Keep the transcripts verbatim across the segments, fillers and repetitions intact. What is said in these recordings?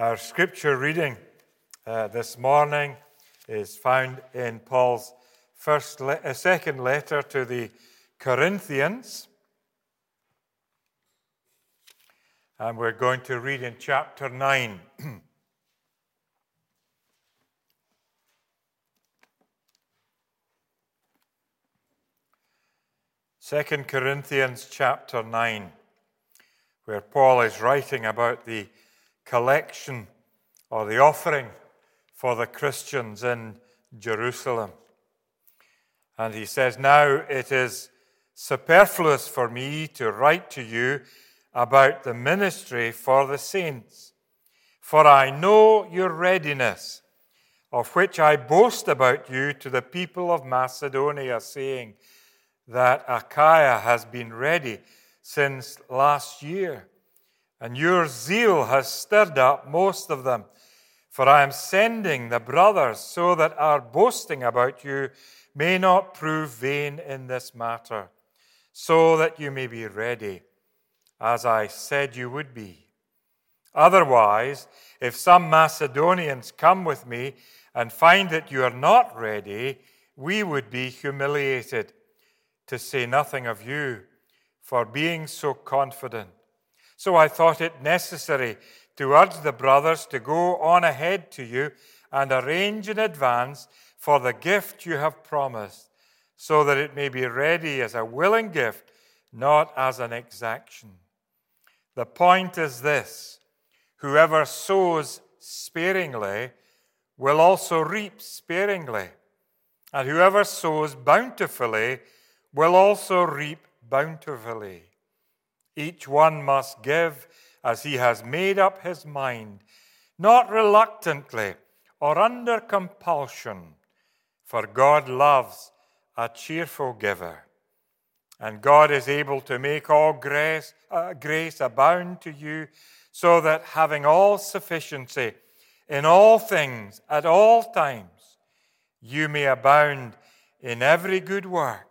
Our scripture reading uh, this morning is found in Paul's first le- uh, second letter to the Corinthians. And we're going to read in chapter nine. Second Corinthians chapter nine, where Paul is writing about the collection or the offering for the Christians in Jerusalem. And he says, "Now it is superfluous for me to write to you about the ministry for the saints, for I know your readiness, of which I boast about you to the people of Macedonia, saying that Achaia has been ready since last year, and your zeal has stirred up most of them. For I am sending the brothers so that our boasting about you may not prove vain in this matter, so that you may be ready, as I said you would be. Otherwise, if some Macedonians come with me and find that you are not ready, we would be humiliated, to say nothing of you, for being so confident. So I thought it necessary to urge the brothers to go on ahead to you and arrange in advance for the gift you have promised, so that it may be ready as a willing gift, not as an exaction. The point is this: whoever sows sparingly will also reap sparingly, and whoever sows bountifully will also reap bountifully. Each one must give as he has made up his mind, not reluctantly or under compulsion, for God loves a cheerful giver. And God is able to make all grace, uh, grace abound to you, so that having all sufficiency in all things at all times, you may abound in every good work.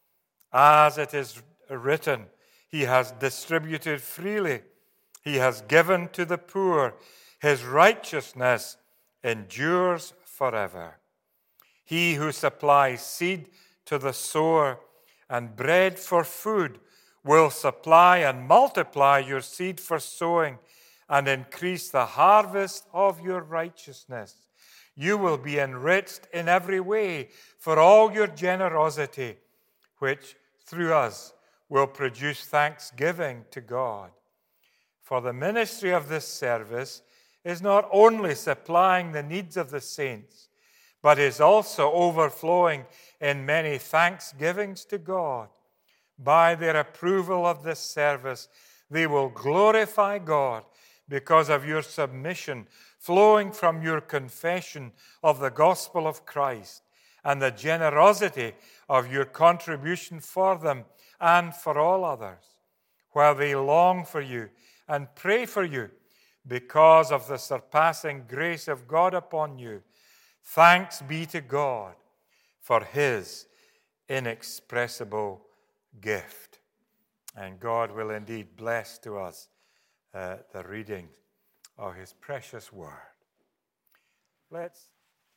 As it is written, He has distributed freely. He has given to the poor. His righteousness endures forever. He who supplies seed to the sower and bread for food will supply and multiply your seed for sowing and increase the harvest of your righteousness. You will be enriched in every way for all your generosity, which through us will produce thanksgiving to God. For the ministry of this service is not only supplying the needs of the saints, but is also overflowing in many thanksgivings to God. By their approval of this service, they will glorify God because of your submission flowing from your confession of the gospel of Christ and the generosity of your contribution for them and for all others, while they long for you and pray for you because of the surpassing grace of God upon you. Thanks be to God for His inexpressible gift. And God will indeed bless to us uh, the reading of His precious word. Let's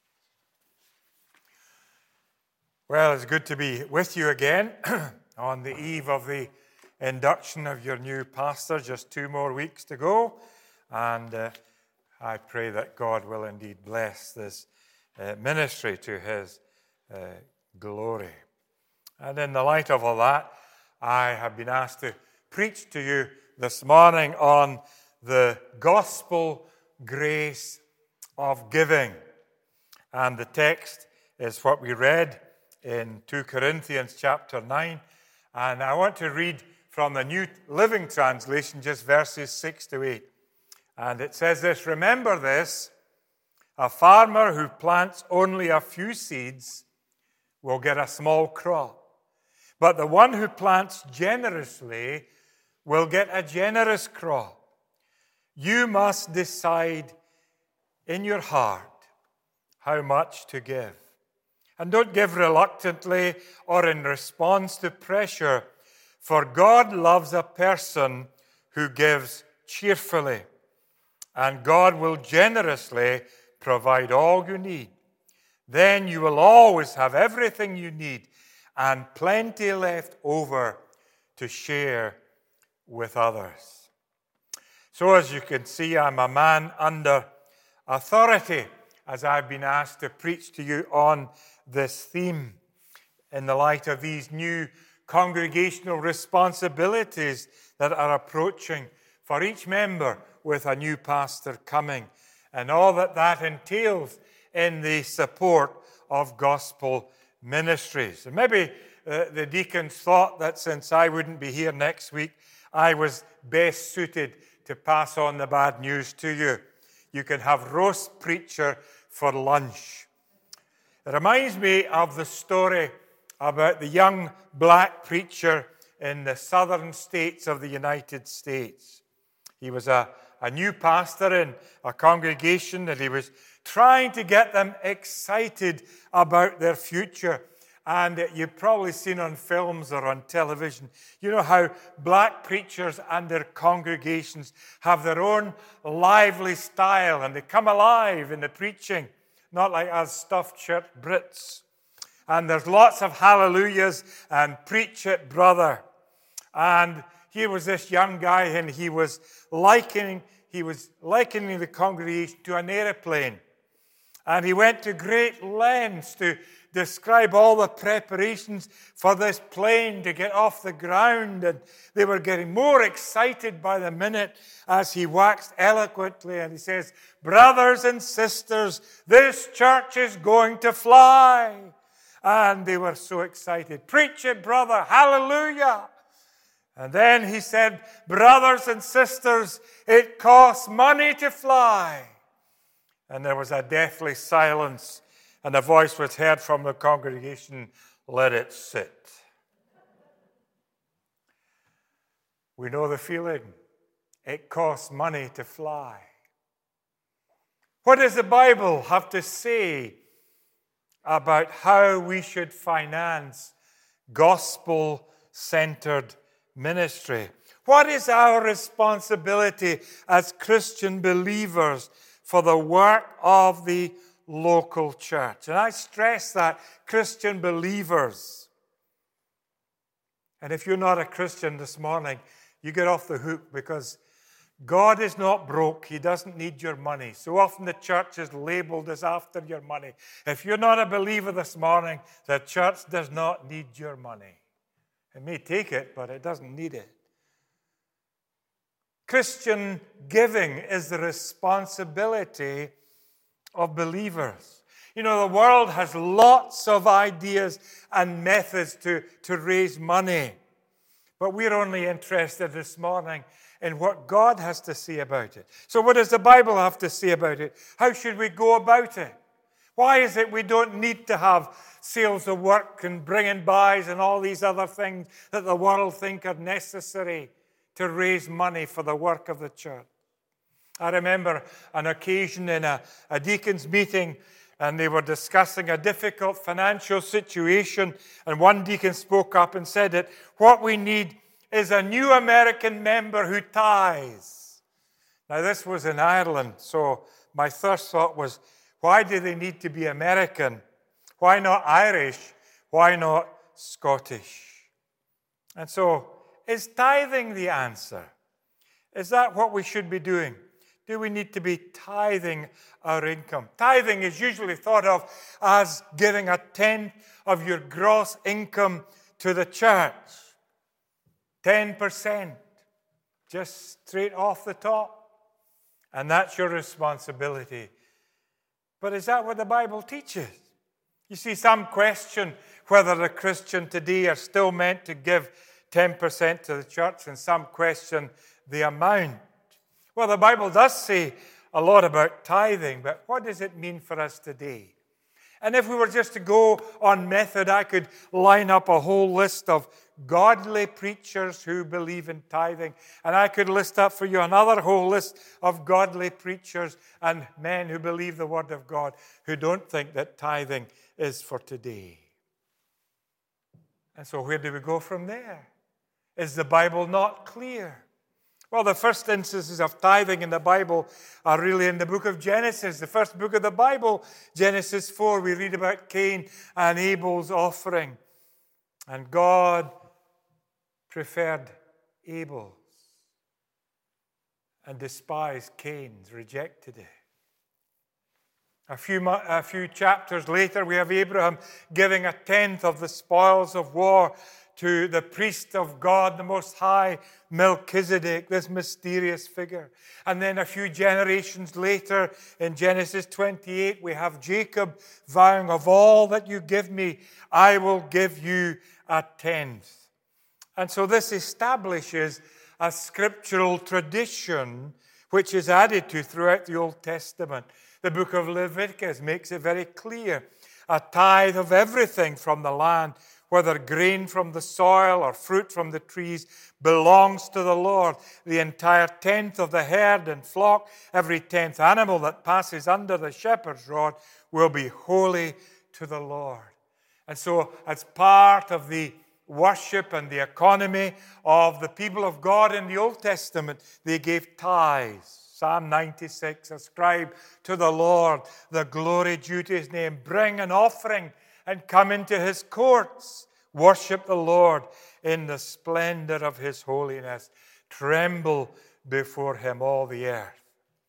Well, it's good to be with you again on the eve of the induction of your new pastor. Just two more weeks to go. And uh, I pray that God will indeed bless this uh, ministry to His uh, glory. And in the light of all that, I have been asked to preach to you this morning on the gospel grace of giving. And the text is what we read in Second Corinthians chapter nine, and I want to read from the New Living Translation, just verses six to eight. And it says this: "Remember this, a farmer who plants only a few seeds will get a small crop, but the one who plants generously will get a generous crop. You must decide in your heart how much to give. And don't give reluctantly or in response to pressure, for God loves a person who gives cheerfully. and God will generously provide all you need. Then you will always have everything you need and plenty left over to share with others. So as you can see, I'm a man under authority as I've been asked to preach to you on this theme in the light of these new congregational responsibilities that are approaching for each member with a new pastor coming and all that that entails in the support of gospel ministries. And maybe uh, the deacons thought that since I wouldn't be here next week, I was best suited to pass on the bad news to you. You can have roast preacher for lunch. It reminds me of the story about the young black preacher in the southern states of the United States. He was a, a new pastor in a congregation, and he was trying to get them excited about their future. And you've probably seen on films or on television, you know how black preachers and their congregations have their own lively style, and they come alive in the preaching, not like us stuffed shirt Brits. And there's lots of hallelujahs and preach it, brother. And here was this young guy, and he was likening, he was likening the congregation to an airplane. And he went to great lengths to describe all the preparations for this plane to get off the ground. And they were getting more excited by the minute as he waxed eloquently. And he says, brothers and sisters, this church is going to fly. And they were so excited. Preach it, brother. Hallelujah. And then he said, brothers and sisters, it costs money to fly. And there was a deathly silence, and a voice was heard from the congregation, let it sit. We know the feeling. It costs money to fly. What does the Bible have to say about how we should finance gospel-centered ministry? What is our responsibility as Christian believers for the work of the local church? And I stress that, Christian believers. And if you're not a Christian this morning, you get off the hook, because God is not broke. He doesn't need your money. So often the church is labeled as after your money. If you're not a believer this morning, the church does not need your money. It may take it, but it doesn't need it. Christian giving is the responsibility of believers. You know, the world has lots of ideas and methods to, to raise money. But we're only interested this morning in what God has to say about it. So what does the Bible have to say about it? How should we go about it? Why is it we don't need to have sales of work and bring-in buys and all these other things that the world think are necessary to raise money for the work of the church? I remember an occasion in a, a deacon's meeting, and they were discussing a difficult financial situation, and one deacon spoke up and said that what we need is a new American member who tithes. Now, this was in Ireland, so my first thought was, why do they need to be American? Why not Irish? Why not Scottish? And so, is tithing the answer? Is that what we should be doing? Do we need to be tithing our income? Tithing is usually thought of as giving a tenth of your gross income to the church. ten percent, just straight off the top. And that's your responsibility. But is that what the Bible teaches? You see, some question whether the Christian today are still meant to give ten percent to the church, and some question the amount. Well, the Bible does say a lot about tithing, but what does it mean for us today? And if we were just to go on method, I could line up a whole list of godly preachers who believe in tithing. And I could list up for you another whole list of godly preachers and men who believe the Word of God who don't think that tithing is for today. And so where do we go from there? Is the Bible not clear? Well, the first instances of tithing in the Bible are really in the book of Genesis. The first book of the Bible, Genesis four, we read about Cain and Abel's offering. And God preferred Abel's and despised Cain's, rejected it. A few, a few chapters later, we have Abraham giving a tenth of the spoils of war to the priest of God, the Most High, Melchizedek, this mysterious figure. And then a few generations later, in Genesis twenty-eight, we have Jacob vowing, of all that you give me, I will give you a tenth. And so this establishes a scriptural tradition which is added to throughout the Old Testament. The book of Leviticus makes it very clear. A tithe of everything from the land, whether grain from the soil or fruit from the trees, belongs to the Lord. The entire tenth of the herd and flock, every tenth animal that passes under the shepherd's rod, will be holy to the Lord. And so, as part of the worship and the economy of the people of God in the Old Testament, they gave tithes. Psalm ninety-six, ascribe to the Lord the glory due to his name. Bring an offering and come into his courts. Worship the Lord in the splendor of his holiness. Tremble before him, all the earth.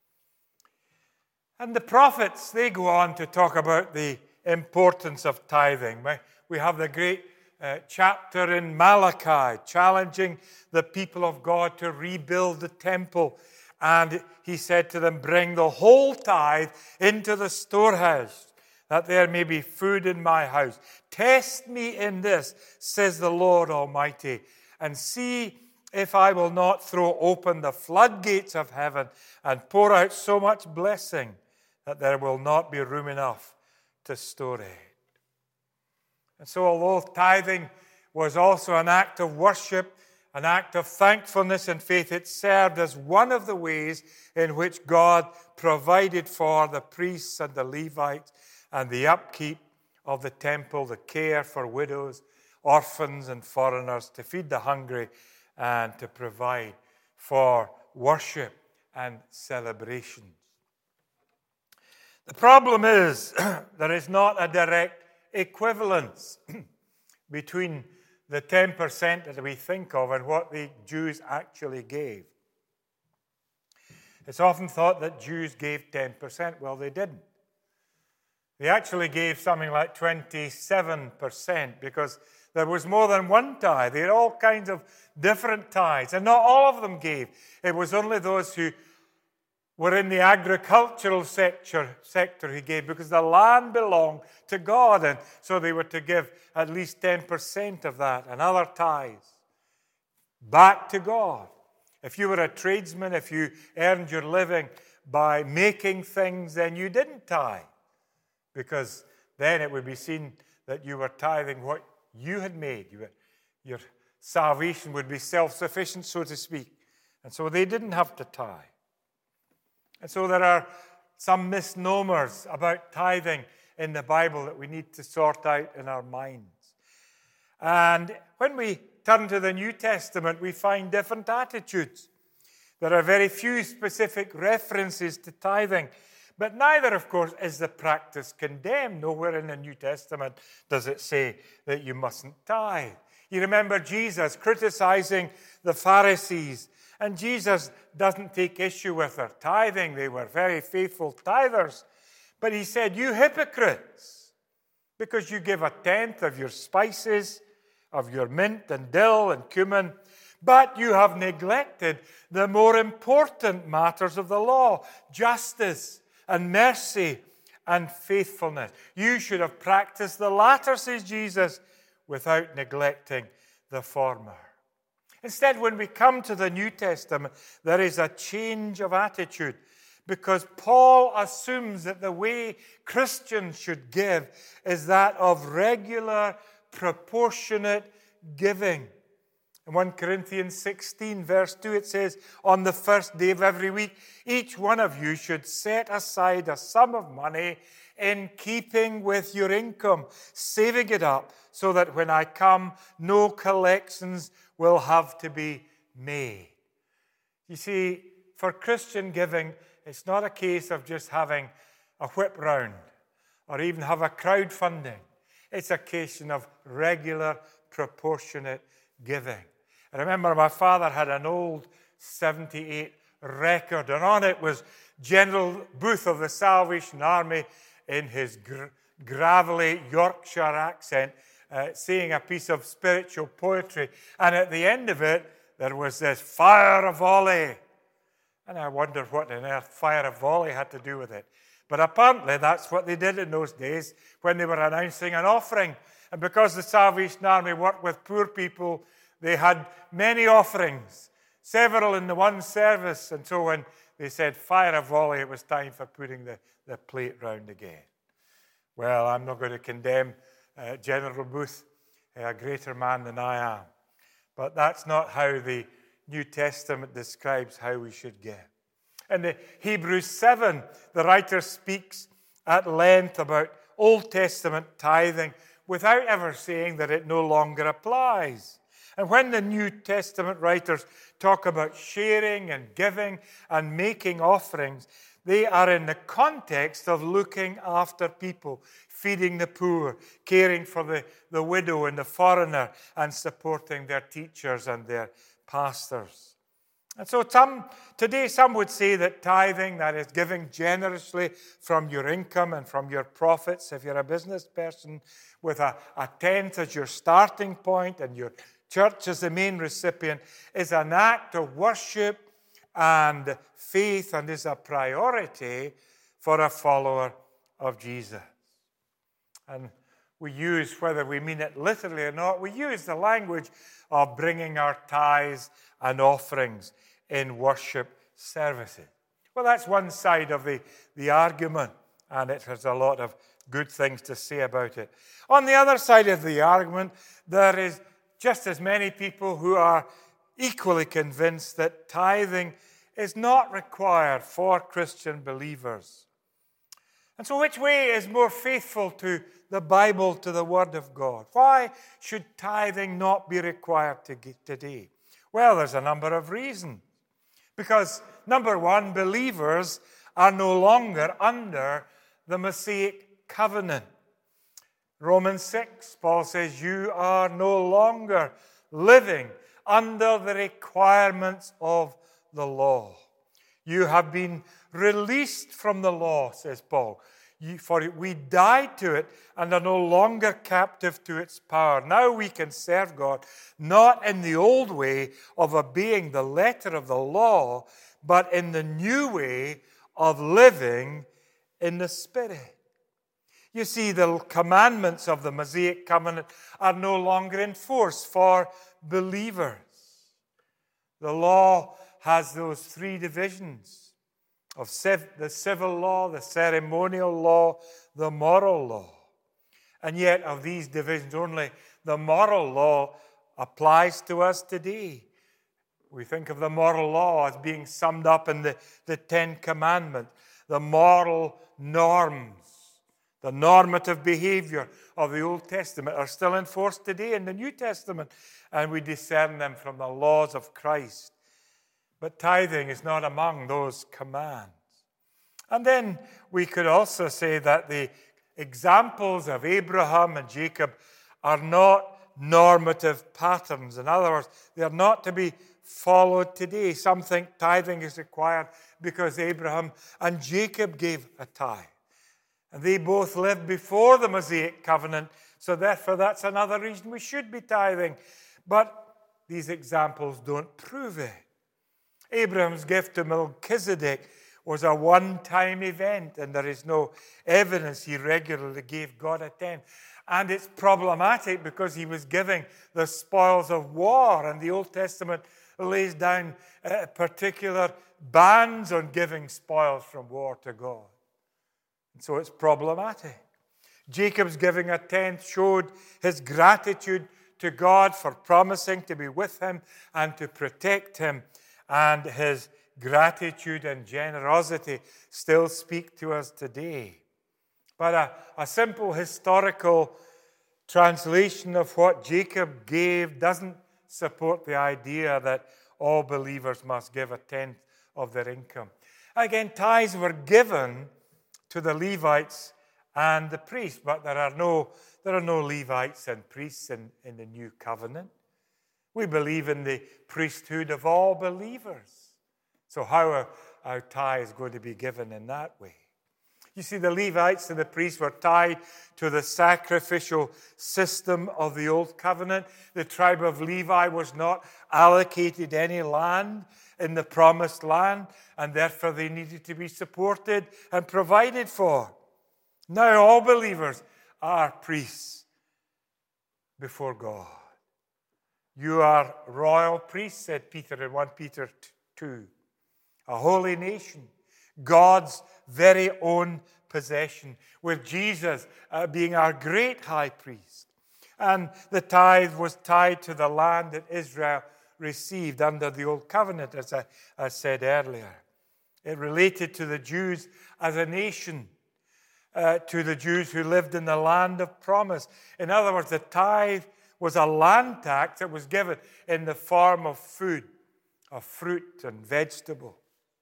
And the prophets, they go on to talk about the importance of tithing. We have the great uh, chapter in Malachi challenging the people of God to rebuild the temple. And he said to them, bring the whole tithe into the storehouse, that there may be food in my house. Test me in this, says the Lord Almighty, and see if I will not throw open the floodgates of heaven and pour out so much blessing that there will not be room enough to store it. And so although tithing was also an act of worship, an act of thankfulness and faith, it served as one of the ways in which God provided for the priests and the Levites and the upkeep of the temple, the care for widows, orphans, and foreigners, to feed the hungry and to provide for worship and celebrations. The problem is there is not a direct equivalence between the ten percent that we think of and what the Jews actually gave. It's often thought that Jews gave ten percent. Well, they didn't. They actually gave something like twenty-seven percent because there was more than one tithe. They had all kinds of different tithes, and not all of them gave. It was only those who were in the agricultural sector, sector who gave, because the land belonged to God, and so they were to give at least ten percent of that, and other tithes, back to God. If you were a tradesman, if you earned your living by making things, then you didn't tithe, because then it would be seen that you were tithing what you had made. You were, your salvation would be self-sufficient, so to speak. And so they didn't have to tithe. And so there are some misnomers about tithing in the Bible that we need to sort out in our minds. And when we turn to the New Testament, we find different attitudes. There are very few specific references to tithing, but neither, of course, is the practice condemned. Nowhere in the New Testament does it say that you mustn't tithe. You remember Jesus criticizing the Pharisees, and Jesus doesn't take issue with their tithing. They were very faithful tithers. But he said, you hypocrites, because you give a tenth of your spices, of your mint and dill and cumin, but you have neglected the more important matters of the law, justice and mercy and faithfulness. You should have practiced the latter, says Jesus, without neglecting the former. Instead, when we come to the New Testament, there is a change of attitude, because Paul assumes that the way Christians should give is that of regular, proportionate giving. In First Corinthians sixteen, verse two, it says, on the first day of every week, each one of you should set aside a sum of money in keeping with your income, saving it up so that when I come, no collections will have to be made. You see, for Christian giving, it's not a case of just having a whip round or even have a crowdfunding. It's a case of regular, proportionate giving. I remember my father had an old seventy-eight record, and on it was General Booth of the Salvation Army in his gr- gravelly Yorkshire accent, uh, saying a piece of spiritual poetry. And at the end of it, there was this fire a volley. And I wondered what on earth fire a volley had to do with it. But apparently that's what they did in those days when they were announcing an offering. And because the Salvation Army worked with poor people, they had many offerings, several in the one service. And so when they said fire a volley, it was time for putting the, the plate round again. Well, I'm not going to condemn uh, General Booth, a greater man than I am. But that's not how the New Testament describes how we should give. In the Hebrews seven, the writer speaks at length about Old Testament tithing without ever saying that it no longer applies. And when the New Testament writers talk about sharing and giving and making offerings, they are in the context of looking after people, feeding the poor, caring for the, the widow and the foreigner, and supporting their teachers and their pastors. And so some, today some would say that tithing, that is giving generously from your income and from your profits, if you're a business person, with a, a tenth as your starting point and your church as the main recipient, is an act of worship and faith and is a priority for a follower of Jesus. And we use, whether we mean it literally or not, we use the language of bringing our tithes and offerings in worship services. Well, that's one side of the, the argument, and it has a lot of good things to say about it. On the other side of the argument, there is just as many people who are equally convinced that tithing is not required for Christian believers. And so which way is more faithful to the Bible, to the Word of God? Why should tithing not be required today? Well, there's a number of reasons. Because, number one, believers are no longer under the Mosaic covenant. Romans six, Paul says, you are no longer living under the requirements of the law. You have been released from the law, says Paul. You, for we died to it and are no longer captive to its power. Now we can serve God not in the old way of obeying the letter of the law, but in the new way of living in the Spirit. You see, the commandments of the Mosaic covenant are no longer in force for believers. The law has those three divisions of civ- the civil law, the ceremonial law, the moral law. And yet of these divisions, only the moral law applies to us today. We think of the moral law as being summed up in the, the Ten Commandments, the moral norms. The normative behavior of the Old Testament are still in force today in the New Testament, and we discern them from the laws of Christ. But tithing is not among those commands. And then we could also say that the examples of Abraham and Jacob are not normative patterns. In other words, they are not to be followed today. Some think tithing is required because Abraham and Jacob gave a tithe. And they both lived before the Mosaic covenant, so therefore that's another reason we should be tithing. But these examples don't prove it. Abraham's gift to Melchizedek was a one-time event, and there is no evidence he regularly gave God a tenth. And it's problematic because he was giving the spoils of war, and the Old Testament lays down uh, particular bans on giving spoils from war to God. And so it's problematic. Jacob's giving a tenth showed his gratitude to God for promising to be with him and to protect him. And his gratitude and generosity still speak to us today. But a, a simple historical translation of what Jacob gave doesn't support the idea that all believers must give a tenth of their income. Again, tithes were given to the Levites and the priests, but there are no, there are no Levites and priests in, in the new covenant. We believe in the priesthood of all believers. So how are our tithes going to be given in that way? You see, the Levites and the priests were tied to the sacrificial system of the Old Covenant. The tribe of Levi was not allocated any land in the promised land, and therefore they needed to be supported and provided for. Now all believers are priests before God. You are royal priests, said Peter in First Peter two. A holy nation, God's very own possession, with Jesus uh, being our great high priest. And the tithe was tied to the land that Israel received under the Old Covenant, as I, I said earlier. It related to the Jews as a nation, uh, to the Jews who lived in the land of promise. In other words, the tithe was a land tax that was given in the form of food, of fruit and vegetable.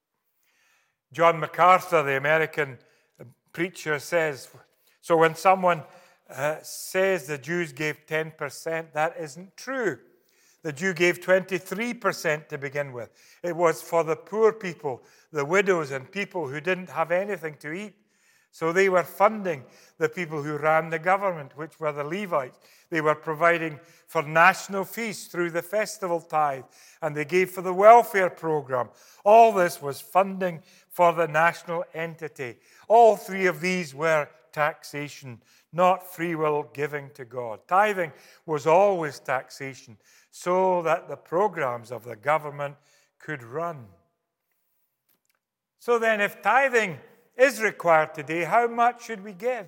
John MacArthur, the American preacher, says, so when someone uh, says the Jews gave ten percent, that isn't true. The Jew gave twenty-three percent to begin with. It was for the poor people, the widows and people who didn't have anything to eat. So they were funding the people who ran the government, which were the Levites. They were providing for national feasts through the festival tithe, and they gave for the welfare program. All this was funding for the national entity. All three of these were taxation, not free will giving to God. Tithing was always taxation, so that the programs of the government could run. So then, if tithing is required today, how much should we give?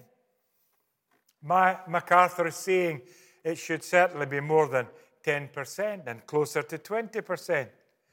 My, MacArthur is saying it should certainly be more than ten percent and closer to twenty percent.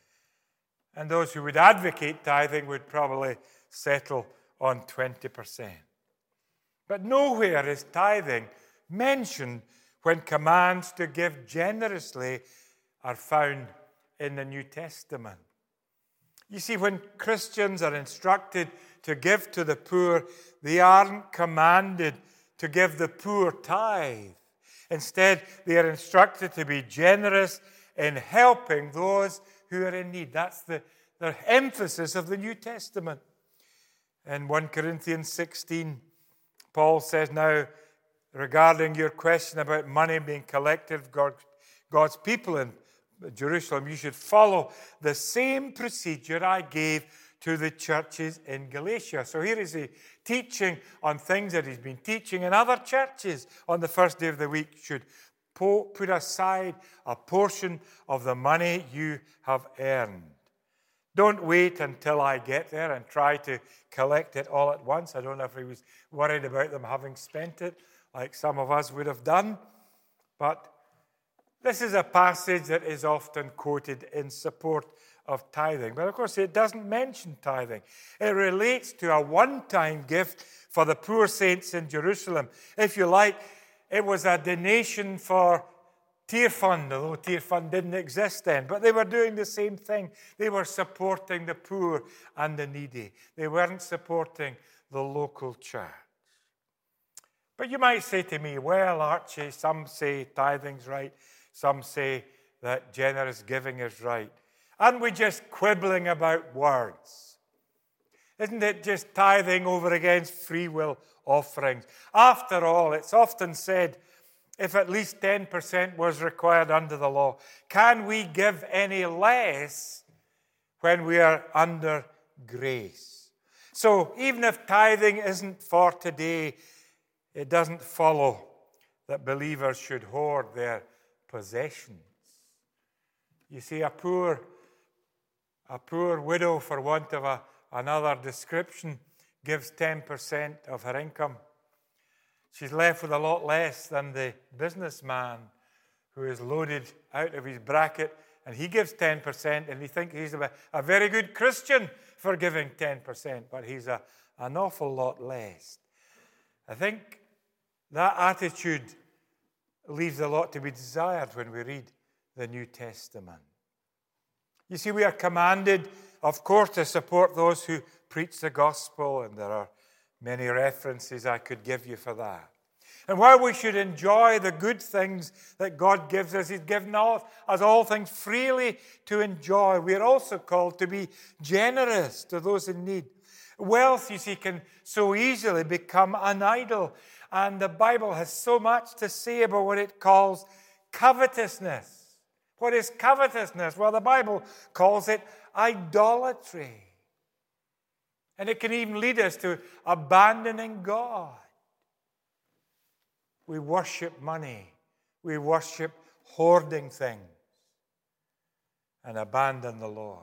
And those who would advocate tithing would probably settle on twenty percent. But nowhere is tithing mentioned when commands to give generously are found in the New Testament. You see, when Christians are instructed to give to the poor, they aren't commanded to give the poor tithe. Instead, they are instructed to be generous in helping those who are in need. That's the, the emphasis of the New Testament. In First Corinthians sixteen, Paul says, now, regarding your question about money being collected for God's people in Jerusalem, you should follow the same procedure I gave to the churches in Galatia. So here is a teaching on things that he's been teaching in other churches on the first day of the week. Should put aside a portion of the money you have earned. Don't wait until I get there and try to collect it all at once. I don't know if he was worried about them having spent it, like some of us would have done. But this is a passage that is often quoted in support of tithing. But of course, it doesn't mention tithing. It relates to a one-time gift for the poor saints in Jerusalem. If you like, it was a donation for Tear Fund, although Tear Fund didn't exist then. But they were doing the same thing. They were supporting the poor and the needy. They weren't supporting the local church. But you might say to me, well, Archie, some say tithing's right. Some say that generous giving is right. Aren't we just quibbling about words? Isn't it just tithing over against free will offerings? After all, it's often said, if at least ten percent was required under the law, can we give any less when we are under grace? So even if tithing isn't for today, it doesn't follow that believers should hoard their possessions. You see, a poor, a poor widow, for want of a, another description, gives ten percent of her income. She's left with a lot less than the businessman who is loaded out of his bracket, and he gives ten percent, and he thinks he's a, a very good Christian for giving ten percent, but he's a, an awful lot less. I think that attitude leaves a lot to be desired when we read the New Testament. You see, we are commanded, of course, to support those who preach the gospel, and there are many references I could give you for that. And while we should enjoy the good things that God gives us, He's given us all things freely to enjoy. We are also called to be generous to those in need. Wealth, you see, can so easily become an idol. And the Bible has so much to say about what it calls covetousness. What is covetousness? Well, the Bible calls it idolatry. And it can even lead us to abandoning God. We worship money. We worship hoarding things and abandon the Lord.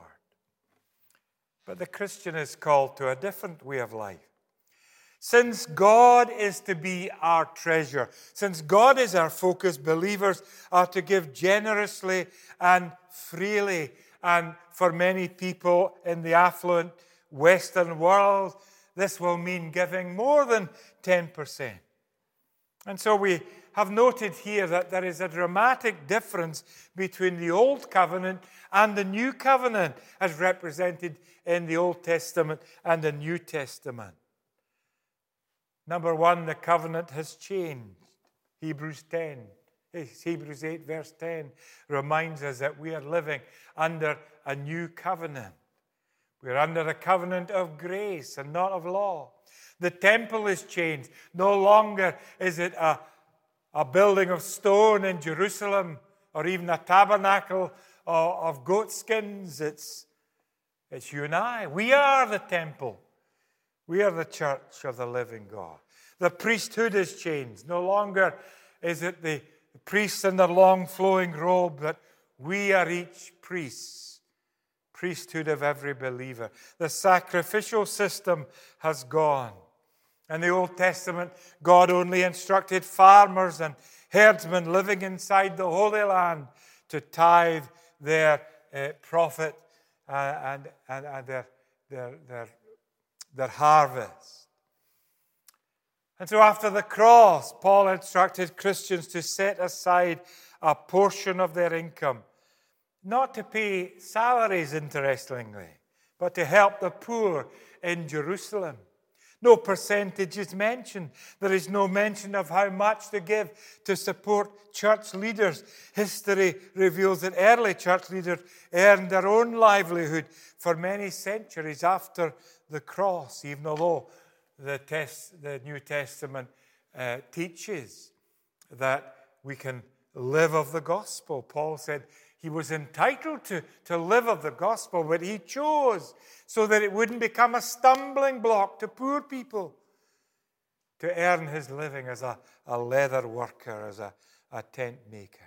But the Christian is called to a different way of life. Since God is to be our treasure, since God is our focus, believers are to give generously and freely. And for many people in the affluent Western world, this will mean giving more than ten percent. And so we have noted here that there is a dramatic difference between the Old Covenant and the New Covenant as represented in the Old Testament and the New Testament. Number one, the covenant has changed. Hebrews ten, Hebrews eight verse ten reminds us that we are living under a new covenant. We're under a covenant of grace and not of law. The temple is changed. No longer is it a, a building of stone in Jerusalem or even a tabernacle of, of goat skins. It's, it's you and I. We are the temple. We are the church of the living God. The priesthood has changed. No longer is it the priests in their long flowing robe, but we are each priest. Priesthood of every believer. The sacrificial system has gone. In the Old Testament, God only instructed farmers and herdsmen living inside the Holy Land to tithe their uh, profit uh, and, and, and their, their, their, their harvest. And so after the cross, Paul instructed Christians to set aside a portion of their income, not to pay salaries, interestingly, but to help the poor in Jerusalem. No percentage is mentioned. There is no mention of how much to give to support church leaders. History reveals that early church leaders earned their own livelihood for many centuries after the cross, even although the, test, the New Testament uh, teaches that we can live of the gospel. Paul said he was entitled to, to live of the gospel, but he chose so that it wouldn't become a stumbling block to poor people to earn his living as a, a leather worker, as a, a tent maker.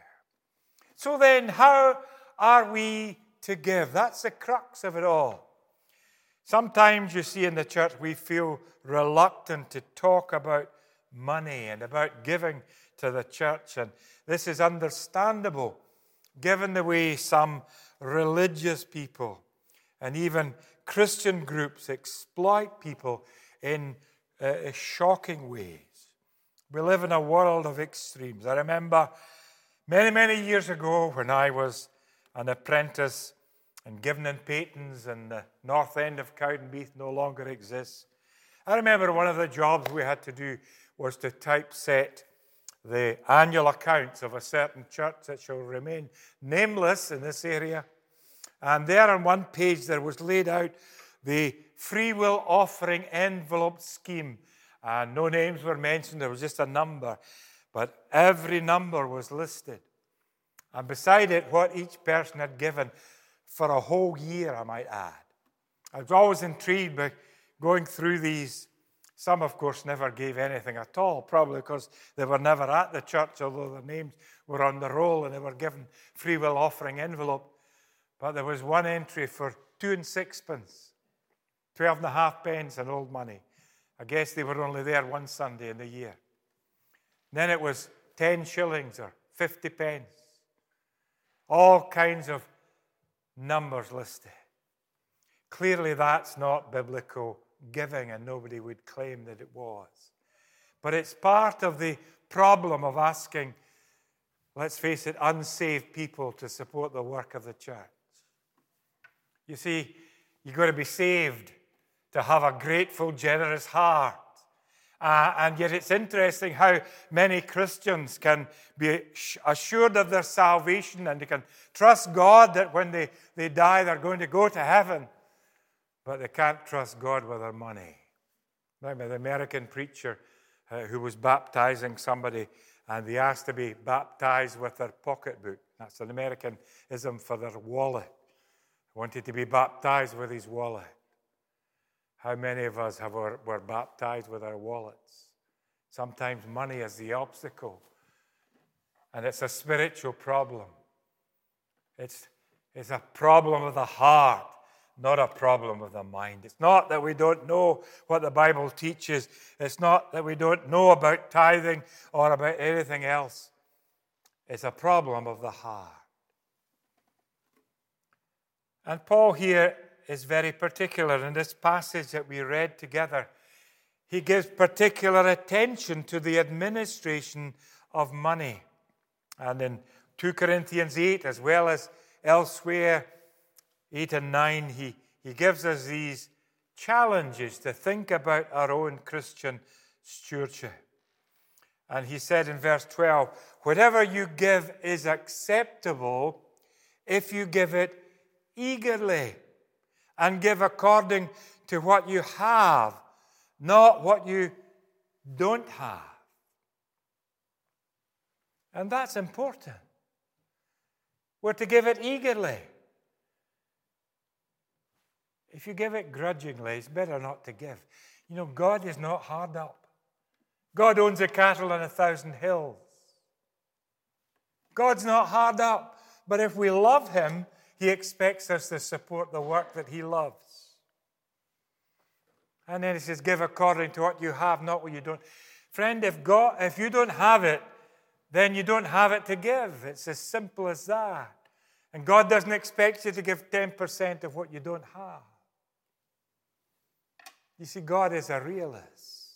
So then, how are we to give? That's the crux of it all. Sometimes you see in the church we feel reluctant to talk about money and about giving to the church, and this is understandable given the way some religious people and even Christian groups exploit people in uh, shocking ways. We live in a world of extremes. I remember many, many years ago when I was an apprentice and Given and Payton's and the north end of Cowdenbeath no longer exists. I remember one of the jobs we had to do was to typeset the annual accounts of a certain church that shall remain nameless in this area. And there on one page there was laid out the free will offering envelope scheme. And no names were mentioned, there was just a number. But every number was listed. And beside it, what each person had given for a whole year, I might add. I was always intrigued by going through these. Some, of course, never gave anything at all, probably because they were never at the church, although their names were on the roll and they were given free will offering envelope. But there was one entry for two and sixpence, twelve and a half pence and old money. I guess they were only there one Sunday in the year. Then it was ten shillings or fifty pence. All kinds of numbers listed. Clearly, that's not biblical giving, and nobody would claim that it was. But it's part of the problem of asking, let's face it, unsaved people to support the work of the church. You see, you've got to be saved to have a grateful, generous heart. Uh, and yet it's interesting how many Christians can be assured of their salvation and they can trust God that when they, they die they're going to go to heaven. But they can't trust God with their money. Remember the American preacher uh, who was baptizing somebody and they asked to be baptized with their pocketbook. That's an Americanism for their wallet. Wanted to be baptized with his wallet. How many of us have were, were baptized with our wallets? Sometimes money is the obstacle. And it's a spiritual problem. It's, it's a problem of the heart, not a problem of the mind. It's not that we don't know what the Bible teaches. It's not that we don't know about tithing or about anything else. It's a problem of the heart. And Paul here is very particular. In this passage that we read together, he gives particular attention to the administration of money. And in Second Corinthians eight, as well as elsewhere, eight and nine, he, he gives us these challenges to think about our own Christian stewardship. And he said in verse twelve, whatever you give is acceptable if you give it eagerly, and give according to what you have, not what you don't have. And that's important. We're to give it eagerly. If you give it grudgingly, it's better not to give. You know, God is not hard up. God owns the cattle on a thousand hills. God's not hard up. But if we love him, he expects us to support the work that he loves. And then he says, give according to what you have, not what you don't. Friend, if God, if you don't have it, then you don't have it to give. It's as simple as that. And God doesn't expect you to give ten percent of what you don't have. You see, God is a realist.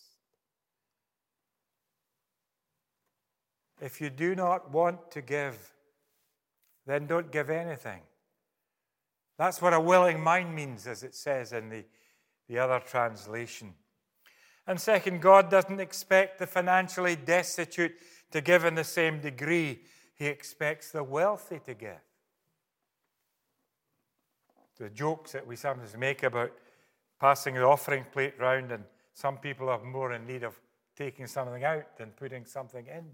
If you do not want to give, then don't give anything. That's what a willing mind means, as it says in the, the other translation. And second, God doesn't expect the financially destitute to give in the same degree. He expects the wealthy to give. The jokes that we sometimes make about passing the offering plate round, and some people are more in need of taking something out than putting something in.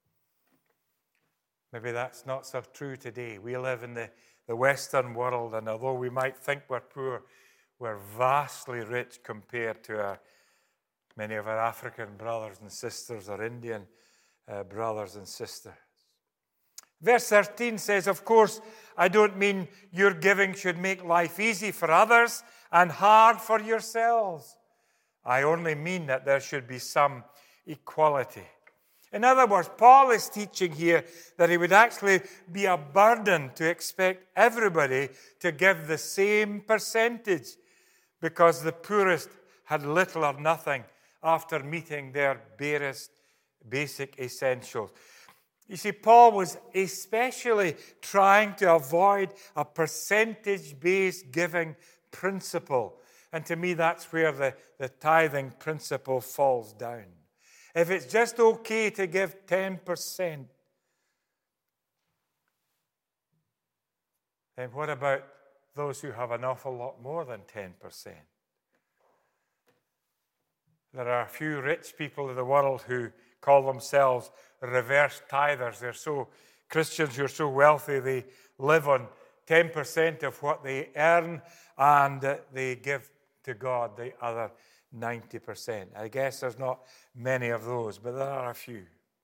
Maybe that's not so true today. We live in the, the Western world, and although we might think we're poor, we're vastly rich compared to our, many of our African brothers and sisters or Indian uh, brothers and sisters. Verse thirteen says, of course, I don't mean your giving should make life easy for others and hard for yourselves. I only mean that there should be some equality. In other words, Paul is teaching here that it would actually be a burden to expect everybody to give the same percentage because the poorest had little or nothing after meeting their barest basic essentials. You see, Paul was especially trying to avoid a percentage-based giving principle. And to me, that's where the, the tithing principle falls down. If it's just okay to give ten percent, then what about those who have an awful lot more than ten percent? There are a few rich people in the world who call themselves reverse tithers. They're so, Christians who are so wealthy, they live on ten percent of what they earn and they give to God the other ninety percent. I guess there's not many of those, but there are a few.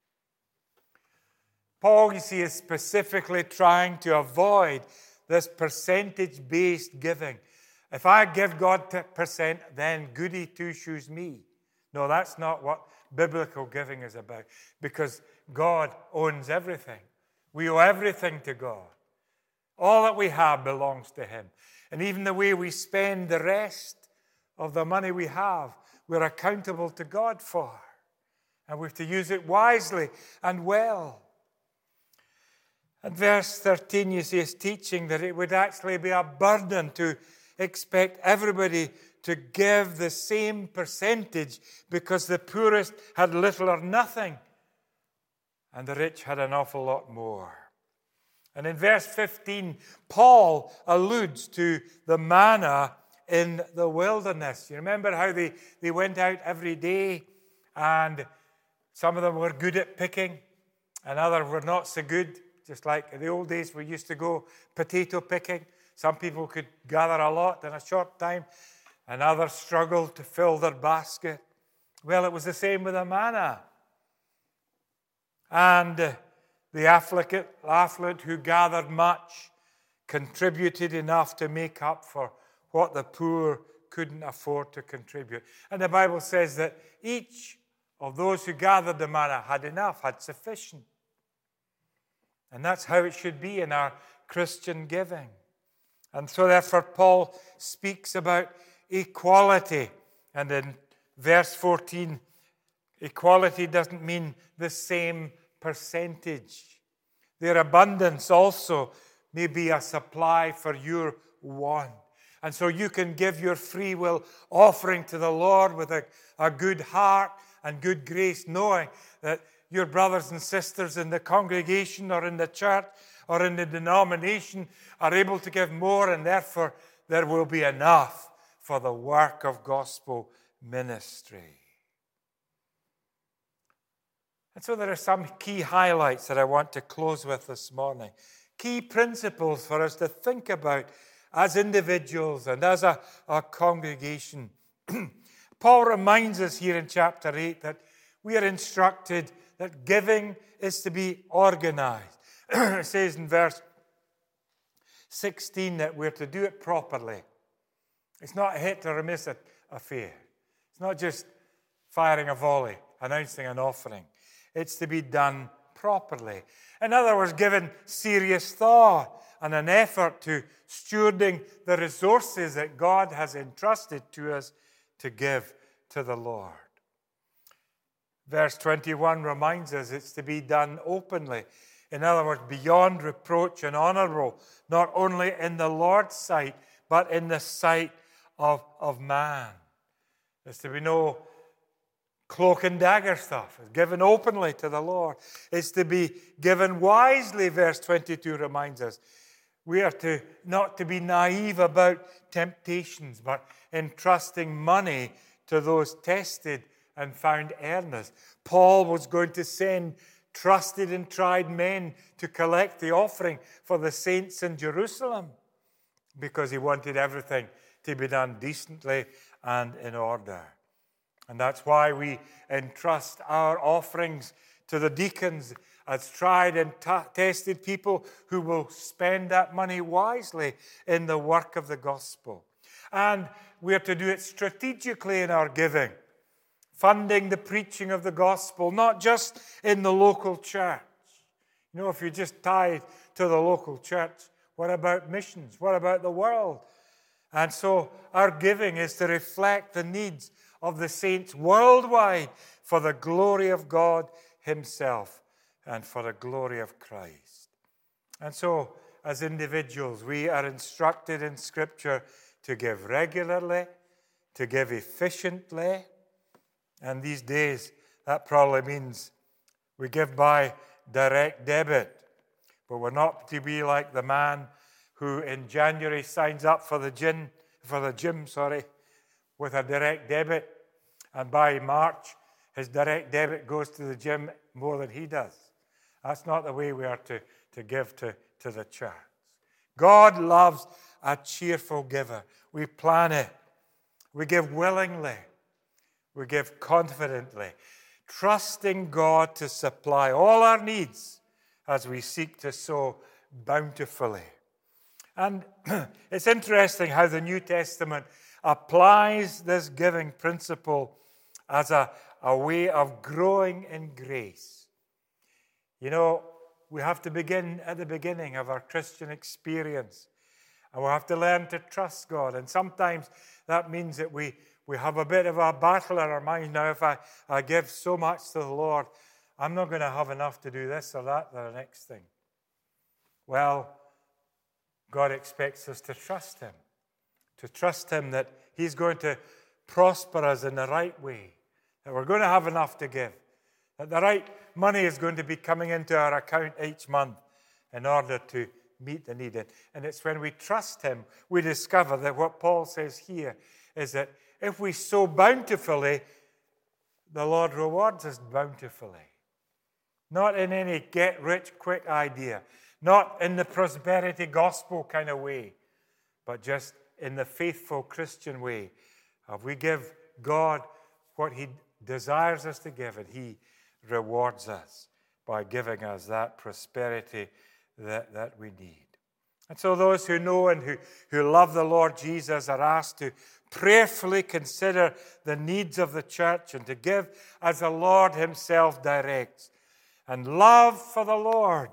Paul, you see, is specifically trying to avoid this percentage-based giving. If I give God ten percent, then goody two-shoes me. No, that's not what biblical giving is about, because God owns everything. We owe everything to God. All that we have belongs to him. And even the way we spend the rest of the money we have, we're accountable to God for. And we have to use it wisely and well. And verse thirteen, you see, is teaching that it would actually be a burden to expect everybody to give the same percentage because the poorest had little or nothing and the rich had an awful lot more. And in verse fifteen, Paul alludes to the manna in the wilderness. You remember how they, they went out every day, and some of them were good at picking and others were not so good. Just like in the old days we used to go potato picking. Some people could gather a lot in a short time, and others struggled to fill their basket. Well, it was the same with the manna. And uh, the affluent, affluent who gathered much contributed enough to make up for what the poor couldn't afford to contribute. And the Bible says that each of those who gathered the manna had enough, had sufficient. And that's how it should be in our Christian giving. And so therefore Paul speaks about equality. And in verse fourteen, equality doesn't mean the same percentage. Their abundance also may be a supply for your want. And so you can give your free will offering to the Lord with a, a good heart and good grace, knowing that your brothers and sisters in the congregation or in the church or in the denomination are able to give more, and therefore there will be enough for the work of gospel ministry. And so there are some key highlights that I want to close with this morning. Key principles for us to think about as individuals and as a, a congregation. Paul reminds us here in chapter eight that we are instructed that giving is to be organized. It says in verse sixteen that we're to do it properly. It's not a hit or a miss affair. It's not just firing a volley, announcing an offering. It's to be done properly. In other words, given serious thought and an effort to stewarding the resources that God has entrusted to us to give to the Lord. Verse twenty-one reminds us it's to be done openly. In other words, beyond reproach and honorable, not only in the Lord's sight, but in the sight of, of man. There's to be no cloak and dagger stuff. It's given openly to the Lord. It's to be given wisely, verse twenty-two reminds us. We are to not to be naive about temptations, but entrusting money to those tested and found earnest. Paul was going to send trusted and tried men to collect the offering for the saints in Jerusalem because he wanted everything to be done decently and in order. And that's why we entrust our offerings to the deacons as tried and t- tested people who will spend that money wisely in the work of the gospel. And we are to do it strategically in our giving, funding the preaching of the gospel, not just in the local church. You know, if you just tithe to the local church, what about missions? What about the world? And so our giving is to reflect the needs of the saints worldwide for the glory of God himself and for the glory of Christ. And so, as individuals, we are instructed in Scripture to give regularly, to give efficiently. And these days, that probably means we give by direct debit. But we're not to be like the man who in January signs up for the gym, for the gym, sorry, with a direct debit. And by March, his direct debit goes to the gym more than he does. That's not the way we are to, to give to, to the church. God loves a cheerful giver. We plan it. We give willingly. We give confidently, trusting God to supply all our needs as we seek to sow bountifully. And it's interesting how the New Testament applies this giving principle as a, a way of growing in grace. You know, we have to begin at the beginning of our Christian experience. And we have to learn to trust God. And sometimes that means that we, we have a bit of a battle in our mind. Now, if I, I give so much to the Lord, I'm not going to have enough to do this or that or the next thing. Well, God expects us to trust him, to trust him that he's going to prosper us in the right way, that we're going to have enough to give, that the right money is going to be coming into our account each month in order to meet the need. And it's when we trust him, we discover that what Paul says here is that if we sow bountifully, the Lord rewards us bountifully. Not in any get-rich-quick idea, not in the prosperity gospel kind of way, but just in the faithful Christian way. If we give God what he desires us to give, and he rewards us by giving us that prosperity that, that we need. And so those who know and who, who love the Lord Jesus are asked to prayerfully consider the needs of the church and to give as the Lord himself directs. And love for the Lord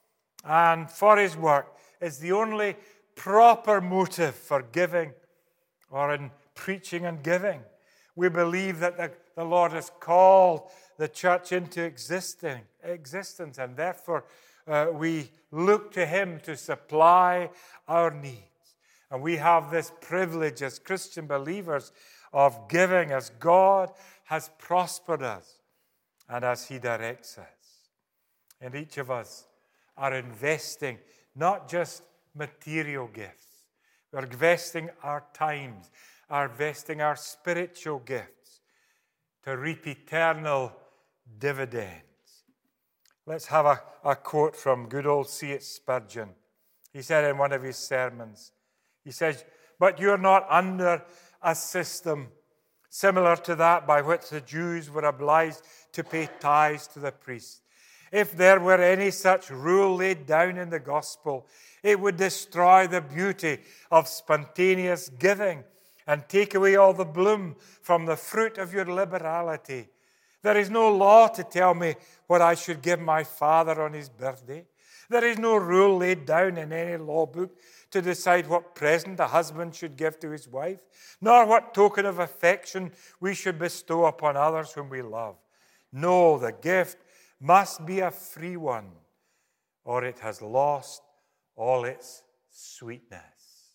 and for his work is the only proper motive for giving or in preaching and giving. We believe that the, the Lord has called the church into existing, existence, and therefore uh, we look to him to supply our needs. And we have this privilege as Christian believers of giving as God has prospered us and as he directs us. And each of us are investing not just material gifts. We're investing our times, are investing our spiritual gifts to reap eternal dividends. Let's have a, a quote from good old C H Spurgeon. He said in one of his sermons, he says, "But you're not under a system similar to that by which the Jews were obliged to pay tithes to the priests. If there were any such rule laid down in the gospel, it would destroy the beauty of spontaneous giving and take away all the bloom from the fruit of your liberality. There is no law to tell me what I should give my father on his birthday. There is no rule laid down in any law book to decide what present a husband should give to his wife, nor what token of affection we should bestow upon others whom we love. No, the gift must be a free one, or it has lost all its sweetness."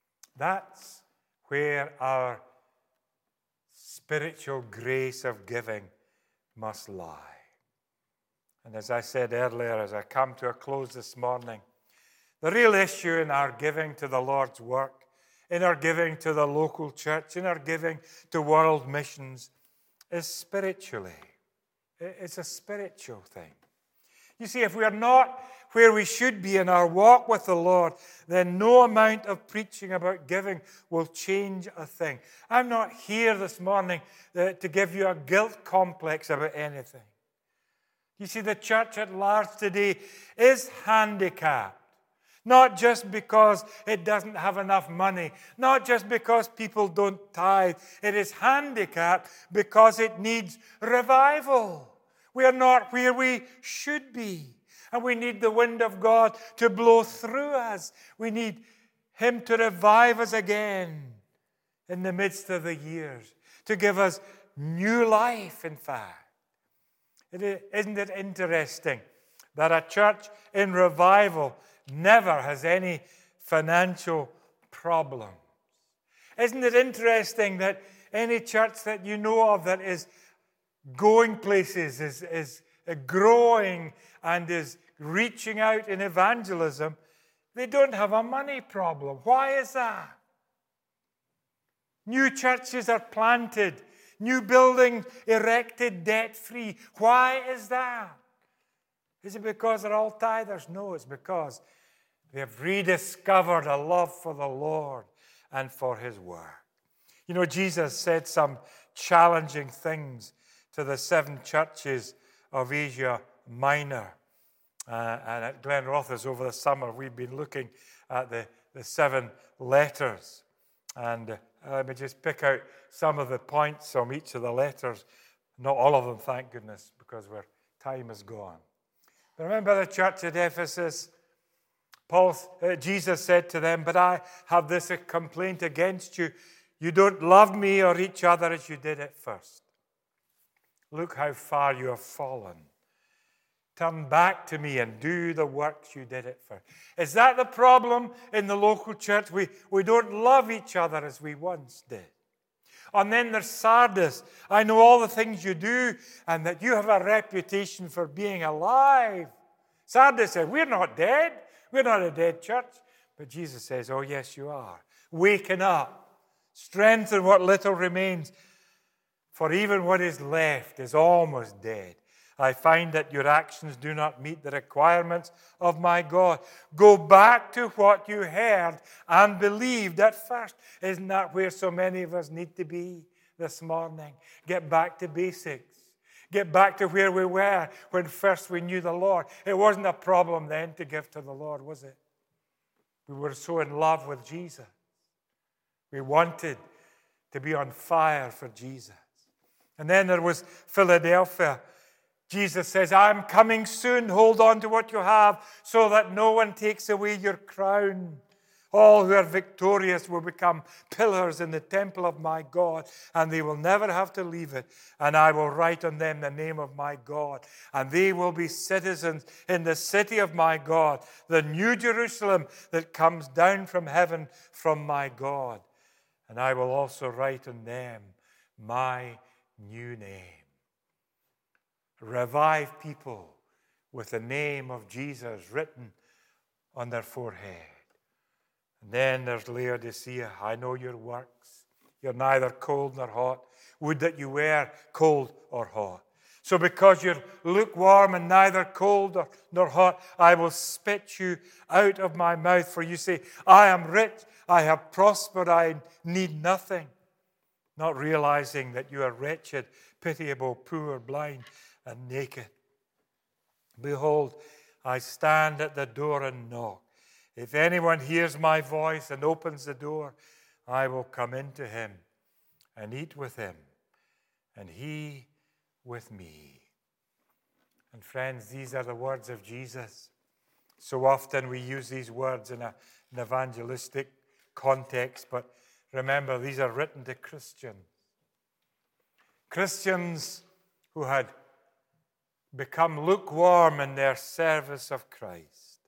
That's where our spiritual grace of giving must lie. And as I said earlier, as I come to a close this morning, the real issue in our giving to the Lord's work, in our giving to the local church, in our giving to world missions, is spiritually. It's a spiritual thing. You see, if we are not where we should be in our walk with the Lord, then no amount of preaching about giving will change a thing. I'm not here this morning uh, to give you a guilt complex about anything. You see, the church at large today is handicapped. Not just because it doesn't have enough money. Not just because people don't tithe. It is handicapped because it needs revival. We are not where we should be. And we need the wind of God to blow through us. We need him to revive us again in the midst of the years. To give us new life, in fact. It, isn't it interesting that a church in revival never has any financial problems? Isn't it interesting that any church that you know of that is going places, is, is growing and is reaching out in evangelism, they don't have a money problem? Why is that? New churches are planted, new buildings erected debt-free. Why is that? Is it because they're all tithers? No, it's because they have rediscovered a love for the Lord and for his work. You know, Jesus said some challenging things to the seven churches of Asia Minor. Uh, and at Glen Rothes over the summer, we've been looking at the, the seven letters. And uh, let me just pick out some of the points from each of the letters. Not all of them, thank goodness, because our time is gone. But remember the church at Ephesus? Paul, uh, Jesus said to them, "But I have this complaint against you. You don't love me or each other as you did at first. Look how far you have fallen. Turn back to me and do the works you did it for. Is that the problem in the local church? We, we don't love each other as we once did. And then there's Sardis. I know all the things you do and that you have a reputation for being alive. Sardis said, we're not dead. We're not a dead church. But Jesus says, oh yes, you are. Waken up. Strengthen what little remains. For even what is left is almost dead. I find that your actions do not meet the requirements of my God. Go back to what you heard and believed at first. Isn't that where so many of us need to be this morning? Get back to basics. Get back to where we were when first we knew the Lord. It wasn't a problem then to give to the Lord, was it? We were so in love with Jesus. We wanted to be on fire for Jesus. And then there was Philadelphia. Jesus says, I'm coming soon. Hold on to what you have so that no one takes away your crown. All who are victorious will become pillars in the temple of my God, and they will never have to leave it. And I will write on them the name of my God, and they will be citizens in the city of my God, the new Jerusalem that comes down from heaven from my God. And I will also write on them my new name. Revive people with the name of Jesus written on their forehead. And then there's Laodicea. I know your works. You're neither cold nor hot. Would that you were cold or hot. So because you're lukewarm and neither cold nor hot, I will spit you out of my mouth. For you say, I am rich, I have prospered, I need nothing. Not realizing that you are wretched, pitiable, poor, blind, and naked. Behold, I stand at the door and knock. If anyone hears my voice and opens the door, I will come into him and eat with him, and he with me. And friends, these are the words of Jesus. So often we use these words in a, an evangelistic context, but remember, these are written to Christians. Christians who had become lukewarm in their service of Christ.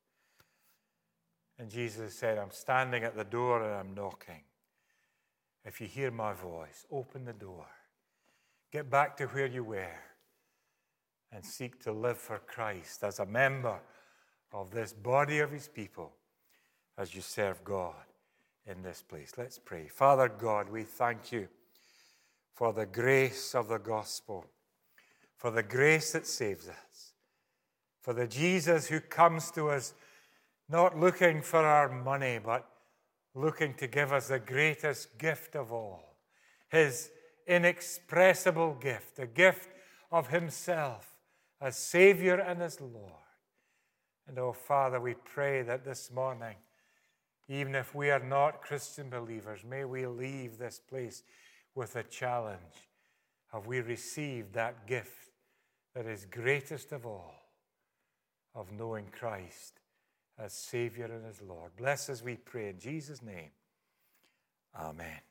And Jesus said, I'm standing at the door and I'm knocking. If you hear my voice, open the door. Get back to where you were and seek to live for Christ as a member of this body of his people as you serve God in this place. Let's pray. Father God, we thank you for the grace of the gospel, for the grace that saves us, for the Jesus who comes to us not looking for our money, but looking to give us the greatest gift of all, his inexpressible gift, the gift of himself as Savior and as Lord. And oh, Father, we pray that this morning, even if we are not Christian believers, may we leave this place with a challenge. Have we received that gift that is greatest of all, of knowing Christ as Savior and as Lord? Bless us, we pray, in Jesus' name. Amen.